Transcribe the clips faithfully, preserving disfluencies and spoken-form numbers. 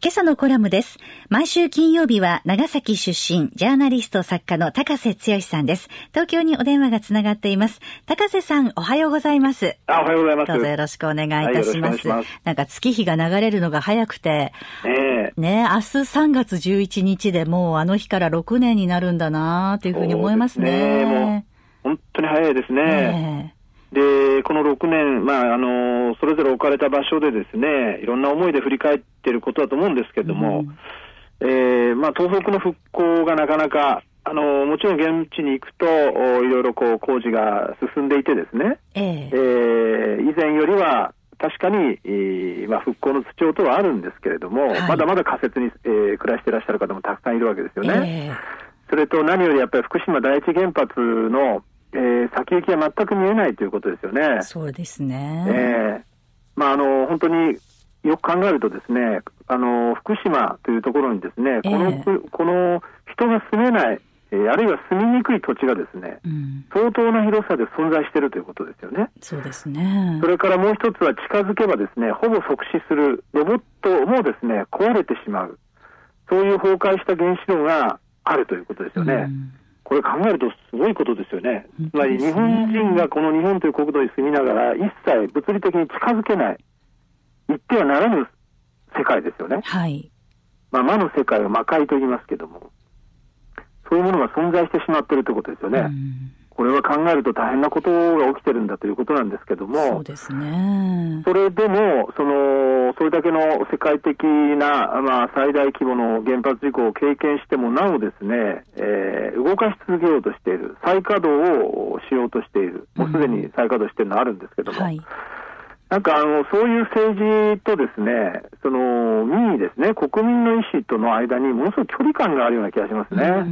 今朝のコラムです。毎週金曜日は長崎出身、ジャーナリスト作家の高瀬剛さんです。東京にお電話がつながっています。高瀬さん、おはようございます。 あ、おはようございます。 どうぞよろしくお願いいたします。はい、ますなんか月日が流れるのが早くて、 えー、 ね、明日さんがつじゅういちにちでもうあの日からろくねんになるんだなというふうに思いますね。 そうですね。もう本当に早いですね。えー、で、このろくねん、まあ、あの、それぞれ置かれた場所でですね、いろんな思いで振り返っていることだと思うんですけども、うん、えー、まあ、東北の復興がなかなか、あの、もちろん現地に行くと、いろいろこう工事が進んでいてですね、 えーえー、以前よりは確かに、えー、まあ、復興の土地とはあるんですけれども、はい、まだまだ仮設に、えー、暮らしていらっしゃる方もたくさんいるわけですよね。えー、それと何よりやっぱり福島第一原発のえー、先行きは全く見えないということですよね。 そうですね。 えー、まああの本当によく考えるとですね、あの福島というところにですね、この、えー、この人が住めない、えー、あるいは住みにくい土地がですね、うん、相当な広さで存在しているということですよね。 そうですね。 それからもう一つは近づけばですね、ほぼ即死するロボットもですね、壊れてしまう、そういう崩壊した原子炉があるということですよね。うん、これ考えるとすごいことですよね。つまり日本人がこの日本という国土に住みながら一切物理的に近づけない、言ってはならぬ世界ですよね。 はい。 まあ、魔の世界を魔界と言いますけども、そういうものが存在してしまっているということですよね。うん、これは考えると大変なことが起きてるんだということなんですけども、 そうですね。 それでもそのそれだけの世界的な、まあ、最大規模の原発事故を経験してもなおですね、えー、動かし続けようとしている、再稼働をしようとしている、もうすでに再稼働しているのはあるんですけども、うん、はい、なんかあのそういう政治とですね、その民意ですね、国民の意思との間にものすごい距離感があるような気がしますね。うん、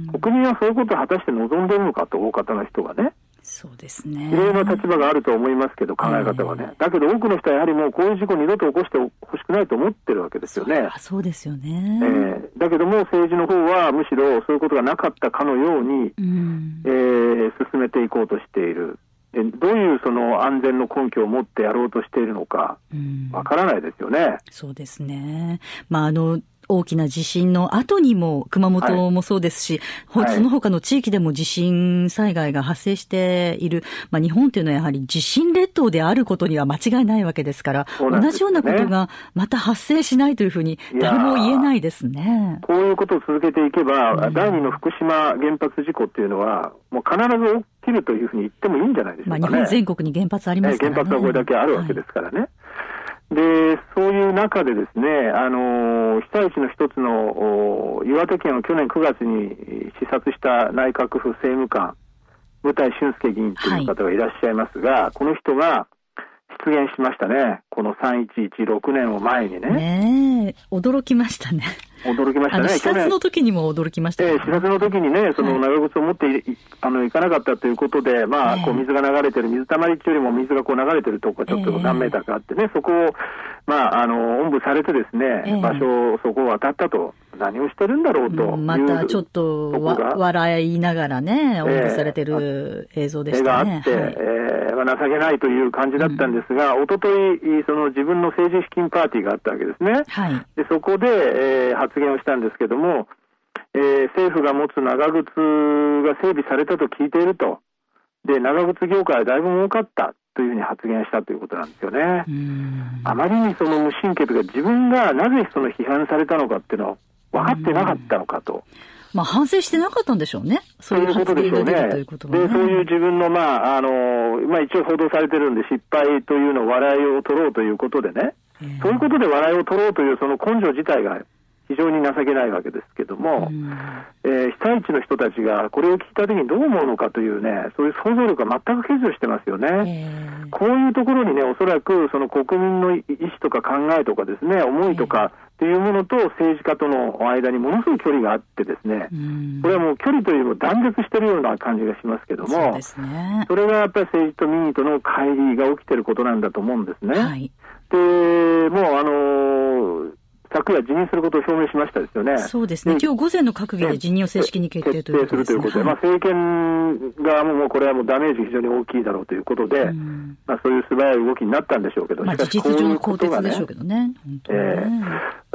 国民はそういうことを果たして望んでいるのかと、大方の人がね。 そうですね。 いろいろな立場があると思いますけど、考え方はね、えー、だけど多くの人はやはりもうこういう事故を二度と起こしてほしくないと思ってるわけですよね。 そう、そうですよね。 えー、だけども政治の方はむしろそういうことがなかったかのように、うん、えー、進めていこうとしている。でどういうその安全の根拠を持ってやろうとしているのかわからないですよね。うん、 そうですね。まああの大きな地震の後にも熊本もそうですし、はい、その他の地域でも地震災害が発生している、まあ、日本というのはやはり地震列島であることには間違いないわけですから、 そうなんですね、 同じようなことがまた発生しないというふうに誰も言えないですね。 こういうことを続けていけば、うん、だいにの福島原発事故っていうのはもう必ず起きるというふうに言ってもいいんじゃないでしょうかね。 まあ、日本全国に原発ありますからね。 原発はこれだけあるわけですからね。はい、でそういう中でですね、あの被災地の一つの岩手県を去年くがつに視察した内閣府政務官務台俊介議員という方がいらっしゃいますが、はい、この人が出現しましたね。このさんいちいちろくねんを前にね。 ねえ、驚きましたね。 驚きましたね。 視察の時にも驚きましたね。 えー、視察の時にね、その長靴を持ってい、はい、あの行かなかったということで、まあ、こう水が流れてる、水たまりよりも水がこう流れてるとこがちょっと何メーターかあってね、えー、そこを、まあ、あの、おんぶされてですね、えー、場所をそこを渡ったと、何をしてるんだろうという、うん、 またちょっとわ笑いながらね、おんぶされてる映像でしたね。 絵があって、はい、えーまあ、情けないという感じだったんですが、うん、一昨日その自分の政治資金パーティーがあったわけですね。 はい、 でそこで、えー、発言をしたんですけども、えー、政府が持つ長靴が整備されたと聞いていると。で、長靴業界はだいぶ儲かったというふうに発言したということなんですよね。 うん、 あまりにその無神経というか、自分がなぜその批判されたのかっていうのは分かってなかったのかと。 まあ、反省してなかったんでしょうね。そういう発言が出たということはね。 で、そういう自分の、まあ、あの、まあ一応報道されてるんで、失敗というのを笑いを取ろうということでね、えー、そういうことで笑いを取ろうというその根性自体が非常に情けないわけですけども、うん、えー、被災地の人たちがこれを聞いたときにどう思うのかというね、そういう想像力が全く欠如してますよね。 えー、 こういうところにね、おそらくその国民の意思とか考えとかですね、思いとかっていうものと政治家との間にものすごい距離があってですね、 うん、 これはもう距離というよりも断絶しているような感じがしますけども、 そうですね、 それがやっぱり政治と民意との乖離が起きていることなんだと思うんですね。 はい、 で、もうあのー昨夜辞任することを表明しましたですよね。 そうですね。今日午前の閣議で辞任を正式に決定ということですね。 決定するということで、はい、まあ、政権側ももうこれはもうダメージ非常に大きいだろうということで、うん、まあ、そういう素早い動きになったんでしょうけど、 まあ、事実上の更迭でしょうけどね。 えー、起きてく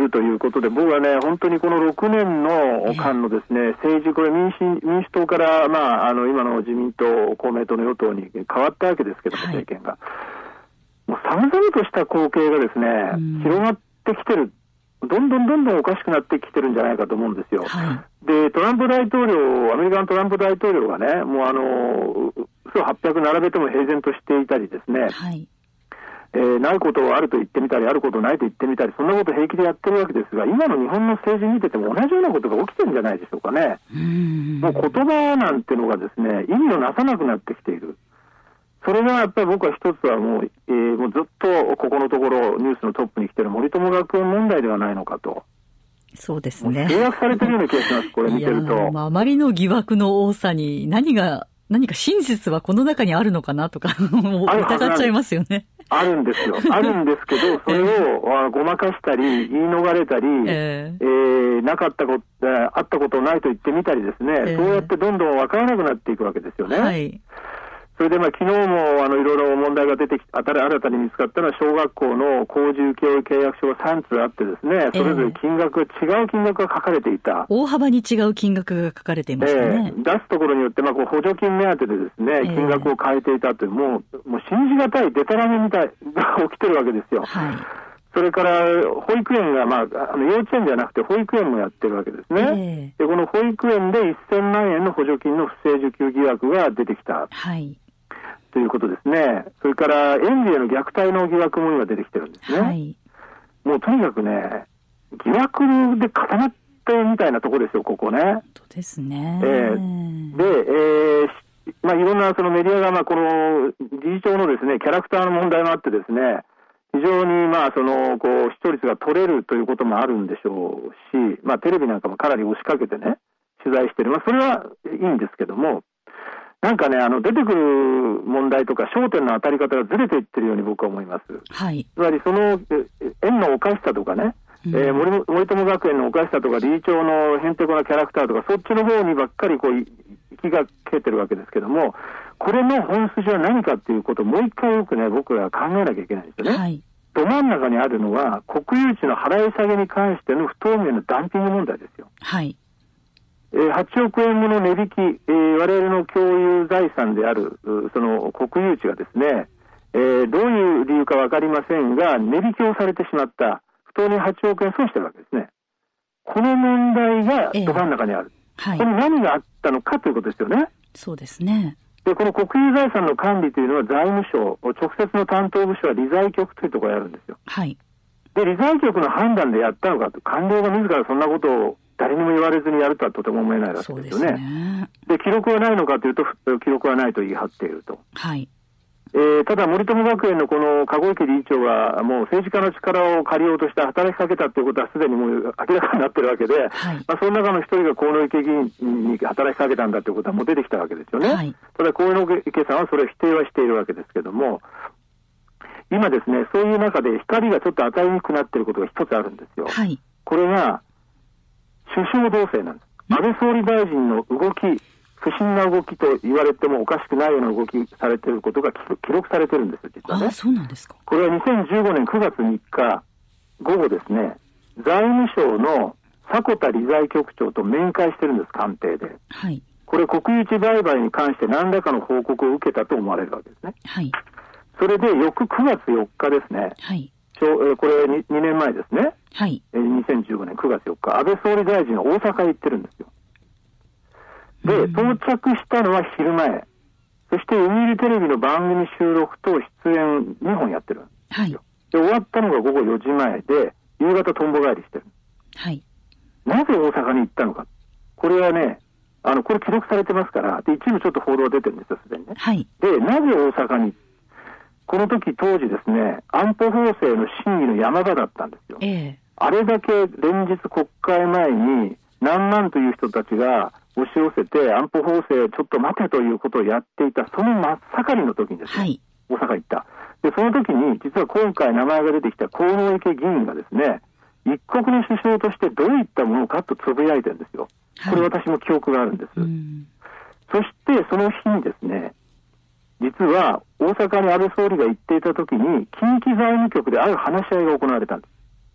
るということで、僕はね、本当にこのろくねんの間のですね、政治、これ民主、民主党から、まあ、あの、今の自民党、公明党の与党に変わったわけですけども、政権が。もう寒々とした光景がですね、広がってきてる。どんどんどんどんおかしくなってきてるんじゃないかと思うんですよ。はい、で、トランプ大統領、アメリカのトランプ大統領がね、もうあの、嘘はっぴゃく並べても平然としていたりですね、はい、えー、ないことをあると言ってみたり、あることないと言ってみたり、そんなこと平気でやってるわけですが、今の日本の政治見てても同じようなことが起きてるんじゃないでしょうかね。うんもう言葉なんてのがですね、意味をなさなくなってきている。それがやっぱり僕は一つはもう、えー、もうずっとここのところニュースのトップに来ている森友学園問題ではないのかと。 そうですね。 契約されてるような気がします、これ見てると。 まあ、あまりの疑惑の多さに何が、何か真実はこの中にあるのかなとか、もう疑っちゃいますよね。 あるんですよ。あるんですけど、それをごまかしたり、言い逃れたり、えーえー、なかったこと、あったことないと言ってみたりですね、えー、そうやってどんどん分からなくなっていくわけですよね。はい。それでまあ昨日もあのいろいろ問題が出てきて、新たに見つかったのは小学校の工事請負契約書がさんつあってですね、それぞれ金額が違う金額が書かれていた。 大幅に違う金額が書かれていましたね。 えー、出すところによってまあこう補助金目当てでですね、金額を変えていたという、もう、もう信じがたいデタラメみたいが起きてるわけですよ。はい。それから保育園が、まあ、あの幼稚園じゃなくて保育園もやってるわけですね。えー、でこの保育園でせんまんえんの補助金の不正受給疑惑が出てきた。はい。ということですね。それから園児への虐待の疑惑も今出てきてるんですね。はい、もうとにかくね、疑惑で固まってみたいなところですよ、ここね。 本当ですね。 えー、で、えー、まあいろんなそのメディアがまあこの理事長のですね、キャラクターの問題もあってですね、非常にまあそのこう視聴率が取れるということもあるんでしょうし、まあテレビなんかもかなり押しかけてね、取材してる。まあそれはいいんですけども、なんかね、あの、出てくる問題とか焦点の当たり方がずれていってるように僕は思います。はい。つまりその、園のおかしさとかね、うん、えー、森、森友学園のおかしさとか、理事長のへんてこなキャラクターとか、そっちの方にばっかりこう、気がけてるわけですけども、これの本筋は何かっていうことをもう一回よくね、僕らは考えなきゃいけないんですよね。はい。ど真ん中にあるのは、国有地の払い下げに関しての不透明なダンピング問題ですよ。はい。はちおくえんもの値引き、えー、我々の共有財産であるその国有地がですね、えー、どういう理由か分かりませんが値引きをされてしまった、不当にはちおくえん損してるわけですね。この問題がど真ん中にある、えーはい、これ何があったのかということですよね。 そうですね。 でこの国有財産の管理というのは財務省、直接の担当部署は理財局というところがやるんですよ。はい。で理財局の判断でやったのかと、官僚が自らそんなことを誰にも言われずにやるとはとても思えないわけですよね。そうですね。で、記録はないのかというと、記録はないと言い張っていると。はい。えー、ただ、森友学園のこの籠池理事長が、もう政治家の力を借りようとして働きかけたということはすでにもう明らかになっているわけで、はい、まあ、その中の一人が河野池議員に働きかけたんだということはもう出てきたわけですよね。はい、ただ、河野池さんはそれを否定はしているわけですけども、今ですね、そういう中で光がちょっと当たりにくくなっていることが一つあるんですよ。はい。これが、首相動静なんです。安倍総理大臣の動き、不審な動きと言われてもおかしくないような動きされていることが記録されてるんですよ、実はね。 ああ、そうなんですか。 これはにせんじゅうごねんくがつみっか午後ですね、財務省の迫田理財局長と面会してるんです、官邸で。はい。これ国有地売買に関して何らかの報告を受けたと思われるわけですね。はい。それで翌くがつよっかですね。はい。これ 2, 2年前ですね。はい。にせんじゅうごねんくがつよっか、安倍総理大臣が大阪へ行ってるんですよ。で、到着したのは昼前。そして読売テレビの番組収録と出演にほんやってるんですよ。はい。で、終わったのがごごよじまえで、夕方とんぼ帰りしてる。はい。なぜ大阪に行ったのか。これはね、あの、これ記録されてますから、で、一部ちょっと報道が出てるんですよ、すでにね。はい。で、なぜ大阪に、この時当時ですね、安保法制の審議の山場だったんですよ。ええ。あれだけ連日国会前に何万という人たちが押し寄せて安保法制をちょっと待てということをやっていた、その真っ盛りの時にですね、はい、大阪行った。で、その時に実は今回名前が出てきた河野池議員がですね、一国の首相としてどういったものかとつぶやいてるんですよ。これ私も記憶があるんです。はい、そしてその日にですね、実は大阪に安倍総理が行っていた時に近畿財務局である話し合いが行われたんです。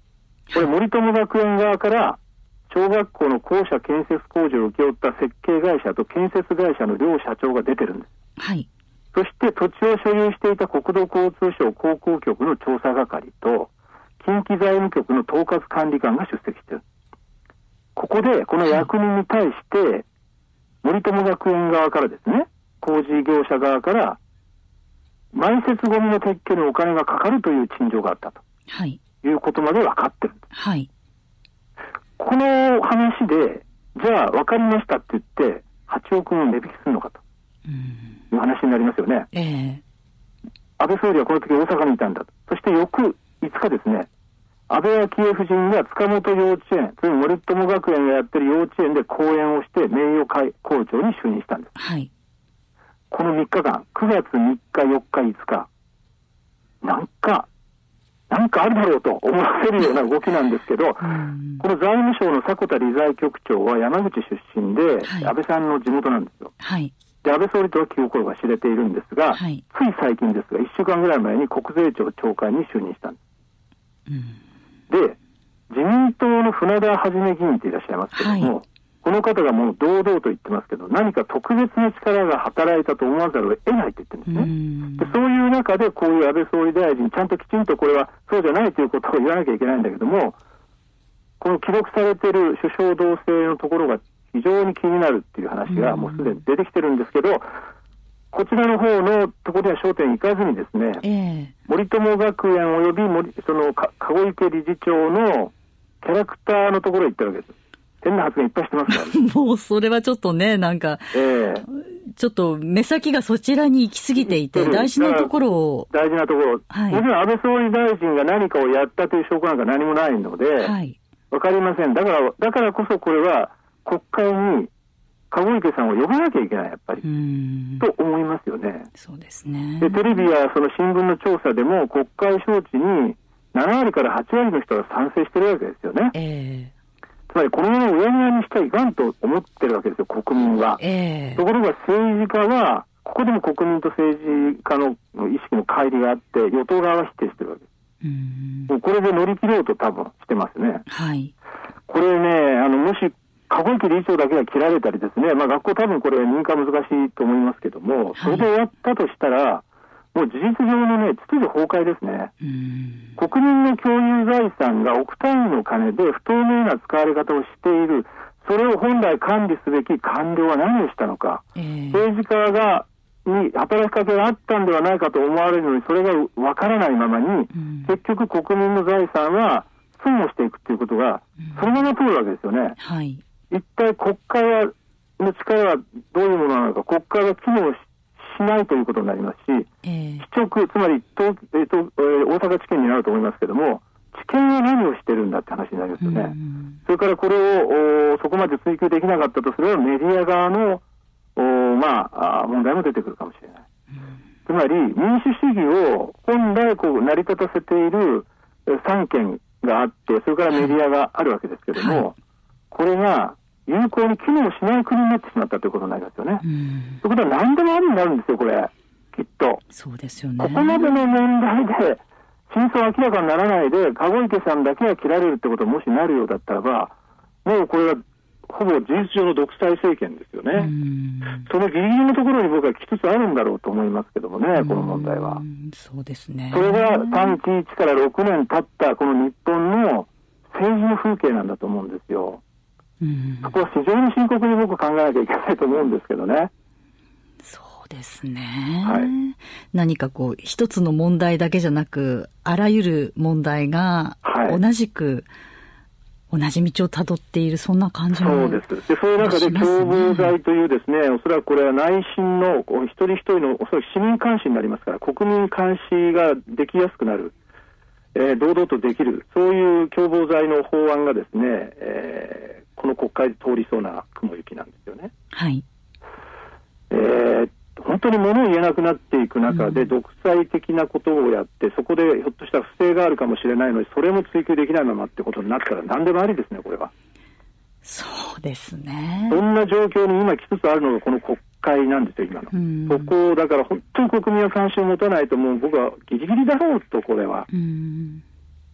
これ森友学園側から小学校の校舎建設工事を請け負った設計会社と建設会社の両社長が出てるんです。 はい。 そして土地を所有していた国土交通省航空局の調査係と近畿財務局の統括管理官が出席している。ここでこの役人に対して森友学園側からですね、工事業者側から埋設ゴミの撤去にお金がかかるという陳情があったと、はい、いうことまで分かってるんです。はい。この話でじゃあ分かりましたって言ってはちおくえん値引きするのかという話になりますよね。えー、安倍総理はこの時大阪にいたんだと。そして翌いつかですね、安倍昭恵夫人が塚本幼稚園、それに森友学園がやってる幼稚園で講演をして名誉会校長に就任したんです。はい。このみっかかん、くがつみっか、よっか、いつか、なんか、なんかあるだろうと思わせるような動きなんですけど、この財務省の迫田理財局長は山口出身で、はい、安倍さんの地元なんですよ。はい。で、安倍総理とは気心が知れているんですが、はい、つい最近ですが、いっしゅうかんぐらい前に国税庁長官に就任したんです。うん、で、自民党の船田はじめ議員っていらっしゃいますけども、はい、この方がもう堂々と言ってますけど、何か特別な力が働いたと思わざるを得ないと言ってるんですね。で、そういう中でこういう安倍総理大臣、ちゃんときちんとこれはそうじゃないということを言わなきゃいけないんだけども、この記録されている首相同棲のところが非常に気になるっていう話がもうすでに出てきてるんですけど、こちらの方のところには焦点いかずにですね、えー、森友学園および森その籠池理事長のキャラクターのところへ行ってるわけです。変な発言いっぱいしてますから、ね、 もうそれはちょっとね、なんか、えー、ちょっと目先がそちらに行き過ぎていて、大事なところを。 大事なところ。はい、もちろん安倍総理大臣が何かをやったという証拠なんか何もないので、はい、わかりません。だから、だからこそこれは国会に籠池さんを呼ばなきゃいけない、やっぱり。と思いますよね。そうですね。で、テレビやその新聞の調査でも国会招致にななわりからはちわりの人が賛成してるわけですよね。えーつまりこのままうやむやにしてはいかんと思ってるわけですよ、国民は。えー、ところが政治家は、ここでも国民と政治家の意識の乖離があって、与党側は否定してるわけです。うんもうこれで乗り切ろうと多分してますね。はい。これね、あの、もし、籠池理事長だけが切られたりですね、まあ学校多分これ認可難しいと思いますけども、それでやったとしたら、もう事実上のね、秩序崩壊ですね。うん国民の共有財産が億単位の金で不透明な使われ方をしている。それを本来管理すべき官僚は何をしたのか。えー、政治家が、に働きかけがあったんではないかと思われるのに、それがわからないままに、うん、結局国民の財産は損をしていくということが、そのまま通るわけですよね。はい、一体国会はの力はどういうものなのか、国会は機能ししないということになりますし、えー、市直、つまり東、えーとえー、大阪地検になると思いますけども、地検は何をしてるんだって話になりますよね。それからこれをそこまで追及できなかったとすれば、メディア側のまあ、問題も出てくるかもしれない。つまり民主主義を本来こう成り立たせている三権があって、それからメディアがあるわけですけども、はい、これが有効に機能しない国になってしまったということになりますよね。ということは何でもありになるんですよ、これ。きっと。そうですよね。ここまでの問題で、真相明らかにならないで、籠池さんだけが切られるってことがもしなるようだったらば、もうこれはほぼ事実上の独裁政権ですよね。そのギリギリのところに僕は来つつあるんだろうと思いますけどもね、この問題は。そうですね。それがさんきいちからろくねん経ったこの日本の政治の風景なんだと思うんですよ。そこは非常に深刻に僕考えなきゃいけないと思うんですけどね。そうですね。はい、何かこう一つの問題だけじゃなく、あらゆる問題が同じく、はい、同じ道をたどっている、そんな感じも、そうです。で、そういう中で共謀罪というですね、おそらくこれは内心の一人一人のおそらく市民監視になりますから、国民監視ができやすくなる、えー、堂々とできる、そういう共謀罪の法案がですね、えー、この国会で通りそうな雲行きなんですよね。はい。えー本当に物を言えなくなっていく中で独裁的なことをやって、うん、そこでひょっとしたら不正があるかもしれないのに、それも追及できないままってことになったら何でもありですね、これは。そうですね。そんな状況に今来つつあるのがこの国会なんですよ、今の。うん、そこをだから本当に国民は関心を持たないと、もう僕はギリギリだろうと、これは。うん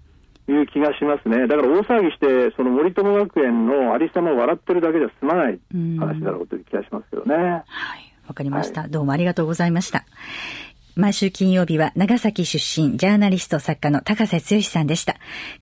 いう気がしますね。だから大騒ぎして、その森友学園のありさまを笑ってるだけじゃ済まない話だろうという気がしますけどね。はい、 わかりました、はい。どうもありがとうございました。毎週金曜日は長崎出身、ジャーナリスト作家の高瀬剛さんでした。